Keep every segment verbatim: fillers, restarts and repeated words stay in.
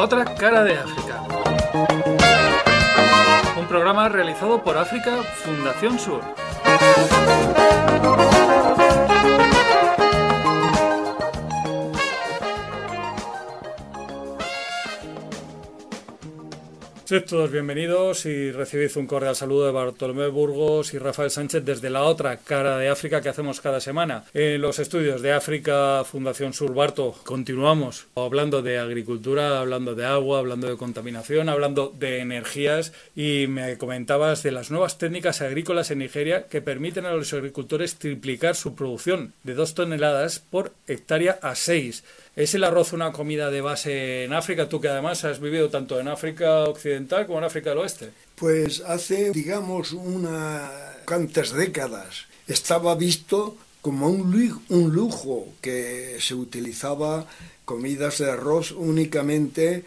otra cara de África. Un programa realizado por África Fundación Sur. Sed todos bienvenidos y recibid un cordial saludo de Bartolomé Burgos y Rafael Sánchez desde la otra cara de África que hacemos cada semana. En los estudios de África Fundación Sur, Barto, continuamos hablando de agricultura, hablando de agua, hablando de contaminación, hablando de energías, y me comentabas de las nuevas técnicas agrícolas en Nigeria que permiten a los agricultores triplicar su producción de dos toneladas por hectárea a seis. ¿Es el arroz una comida de base en África? Tú que además has vivido tanto en África Occidental como en África del Oeste. Pues hace, digamos, unas cuantas décadas estaba visto como un lujo que se utilizaba comidas de arroz únicamente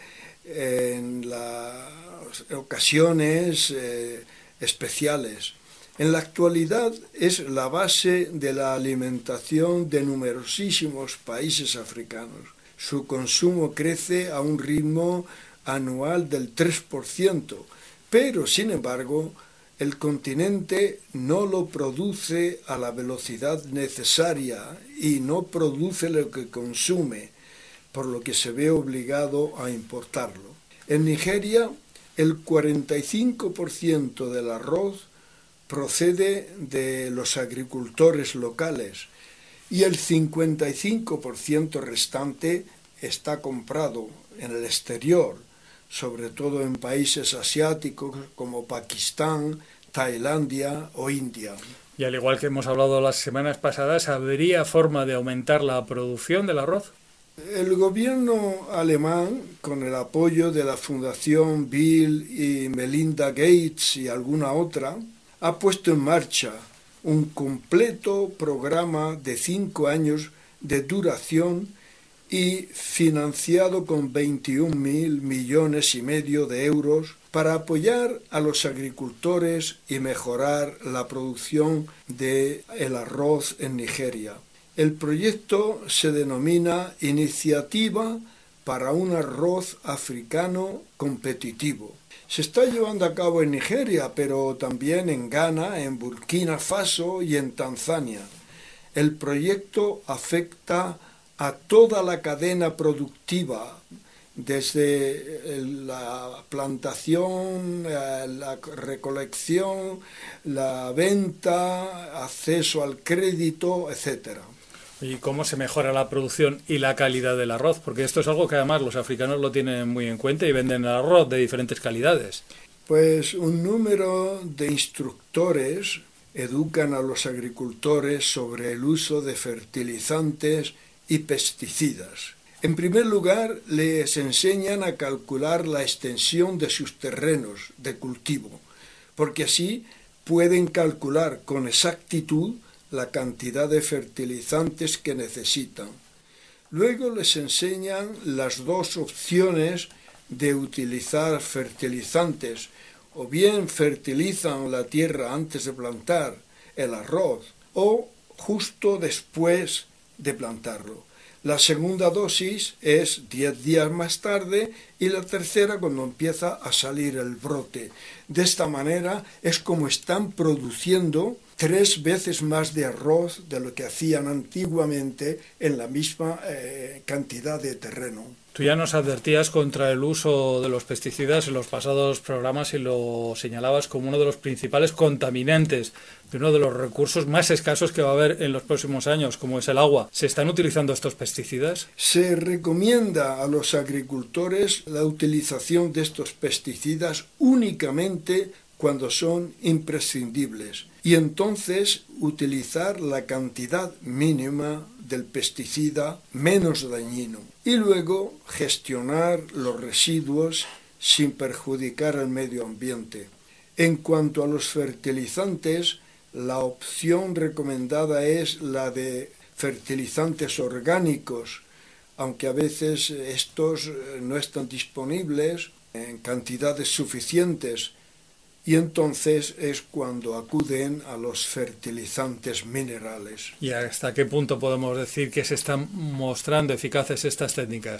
en las ocasiones eh, especiales. En la actualidad es la base de la alimentación de numerosísimos países africanos. Su consumo crece a un ritmo anual del tres por ciento, pero sin embargo el continente no lo produce a la velocidad necesaria y no produce lo que consume, por lo que se ve obligado a importarlo. En Nigeria, el cuarenta y cinco por ciento del arroz procede de los agricultores locales y el cincuenta y cinco por ciento restante está comprado en el exterior, sobre todo en países asiáticos como Pakistán, Tailandia o India. Y al igual que hemos hablado las semanas pasadas, ¿habría forma de aumentar la producción del arroz? El gobierno alemán, con el apoyo de la Fundación Bill y Melinda Gates y alguna otra, ha puesto en marcha un completo programa de cinco años de duración y financiado con veintiún mil millones y medio de euros para apoyar a los agricultores y mejorar la producción del arroz en Nigeria. El proyecto se denomina Iniciativa para un arroz africano competitivo. Se está llevando a cabo en Nigeria, pero también en Ghana, en Burkina Faso y en Tanzania. El proyecto afecta a toda la cadena productiva, desde la plantación, la recolección, la venta, acceso al crédito, etcétera. ¿Y cómo se mejora la producción y la calidad del arroz? Porque esto es algo que además los africanos lo tienen muy en cuenta y venden el arroz de diferentes calidades. Pues un número de instructores educan a los agricultores sobre el uso de fertilizantes y pesticidas. En primer lugar, les enseñan a calcular la extensión de sus terrenos de cultivo, porque así pueden calcular con exactitud la cantidad de fertilizantes que necesitan. Luego les enseñan las dos opciones de utilizar fertilizantes. O bien fertilizan la tierra antes de plantar el arroz o justo después de plantarlo. La segunda dosis es diez días más tarde y la tercera cuando empieza a salir el brote. De esta manera es como están produciendo tres veces más de arroz de lo que hacían antiguamente en la misma eh, cantidad de terreno. Tú ya nos advertías contra el uso de los pesticidas en los pasados programas y lo señalabas como uno de los principales contaminantes de uno de los recursos más escasos que va a haber en los próximos años, como es el agua. ¿Se están utilizando estos pesticidas? Se recomienda a los agricultores la utilización de estos pesticidas únicamente cuando son imprescindibles y entonces utilizar la cantidad mínima del pesticida menos dañino y luego gestionar los residuos sin perjudicar al medio ambiente. En cuanto a los fertilizantes, la opción recomendada es la de fertilizantes orgánicos, aunque a veces estos no están disponibles en cantidades suficientes, y entonces es cuando acuden a los fertilizantes minerales. ¿Y hasta qué punto podemos decir que se están mostrando eficaces estas técnicas?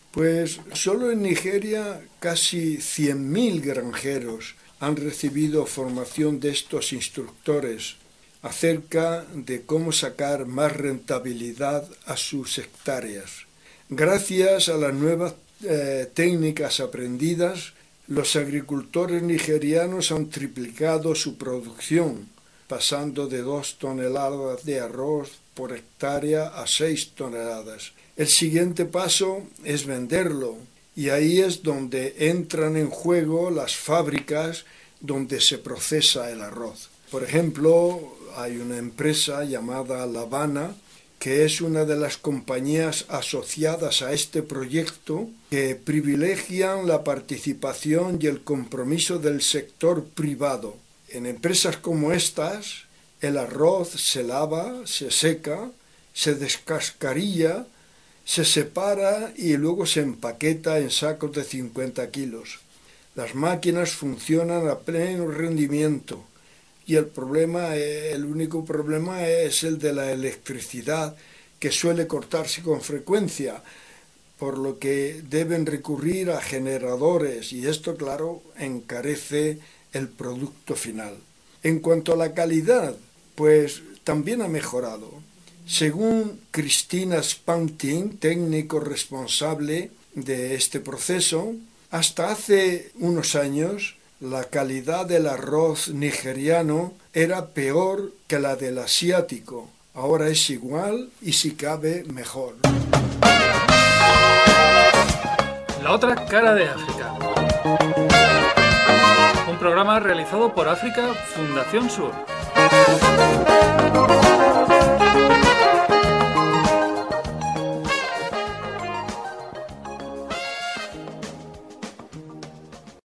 Pues solo en Nigeria casi cien mil granjeros han recibido formación de estos instructores acerca de cómo sacar más rentabilidad a sus hectáreas. Gracias a las nuevas eh, técnicas aprendidas, los agricultores nigerianos han triplicado su producción, pasando de dos toneladas de arroz por hectárea a seis toneladas. El siguiente paso es venderlo, y ahí es donde entran en juego las fábricas donde se procesa el arroz. Por ejemplo, hay una empresa llamada La Habana, que es una de las compañías asociadas a este proyecto, que privilegian la participación y el compromiso del sector privado. En empresas como estas, el arroz se lava, se seca, se descascarilla, se separa y luego se empaqueta en sacos de cincuenta kilos. Las máquinas funcionan a pleno rendimiento y el problema, el único problema es el de la electricidad, que suele cortarse con frecuencia, por lo que deben recurrir a generadores y esto, claro, encarece el producto final. En cuanto a la calidad, pues también ha mejorado. Según Christina Spanting, técnico responsable de este proceso, hasta hace unos años la calidad del arroz nigeriano era peor que la del asiático. Ahora es igual y si cabe mejor. La otra cara de África. Un programa realizado por África Fundación Sur.